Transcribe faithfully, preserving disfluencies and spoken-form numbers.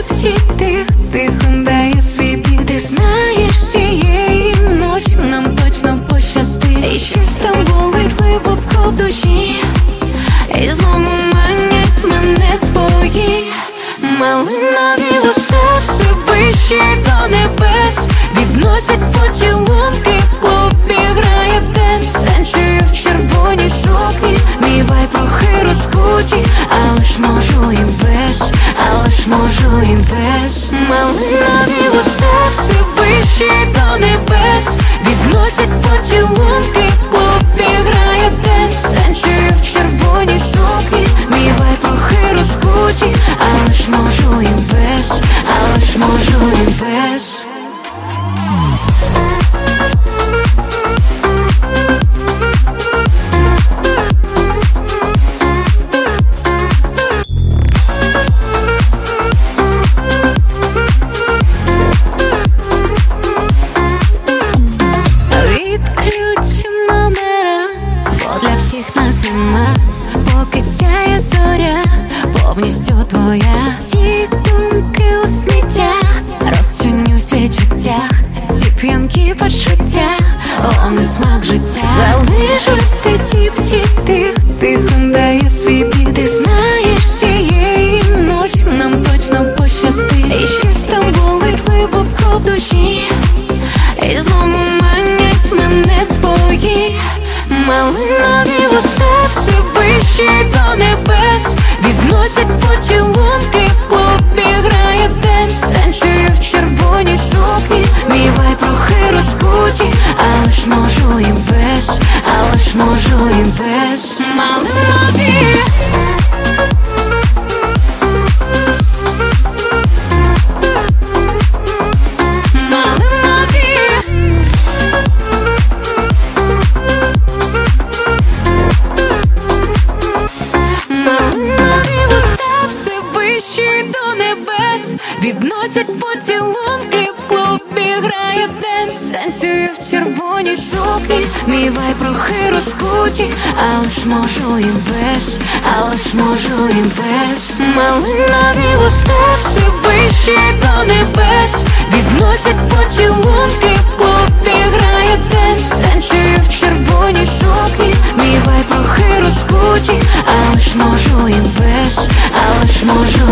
тіп-тіп, тих, тихо дає свій бід. Ти знаєш, цієї ночі нам точно пощастить. І щось там болить глибоко в душі, і знову манять мене твої малинові вуста, все вище до небес. Відносять поцілунки, в клубі грає денс. Танцюю в червоній сукні, мій вайб трохи розкуті, але ж можу і без, але ж можу і без. Малинові вуста, все вище до небес. Відносять поцілунки, в клубі грає денс. Танцюю в червоній сукні, мій вайб трохи розкуті, але ж можу і без, але ж можу і без. Відключу номера, бо для всіх нас нема. Поки сяє зоря, повністю твоя. Всі думки у сміття, розчинюсь в відчуттях. Ці п'янкі почуття, вони смак життя. Залишусь ти тіп-тіп, тих, тихо дає свій бід. Ти знаєш, цієї ночі нам точно пощастить. І щось там болить глибоко в душі, і знову манять мене твої малинові вуста, все вище до небес. Відносять поцілунки, в клубі грає денс. Танцюю в червоній сукні, мій вайб трохи розкуті, але ж можу і без, але ж можу і без. Малинові відносять поцілунки, в клубі грає денс. Танцюю в червоній сукні, мій вайб трохи розкуті, але ж можу і без, але ж можу і без. Малинові вуста, все вище до небес. Відносять поцілунки, в клубі грає денс. Танцюю в червоній сукні, мій вайб трохи розкуті, але ж можу і без, але ж можу